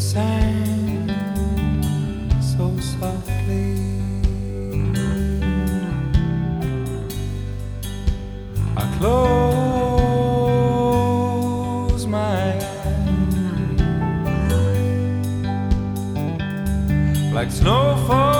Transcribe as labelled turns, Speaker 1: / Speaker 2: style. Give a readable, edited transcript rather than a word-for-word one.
Speaker 1: sang so softly. I close my eyes like snow falls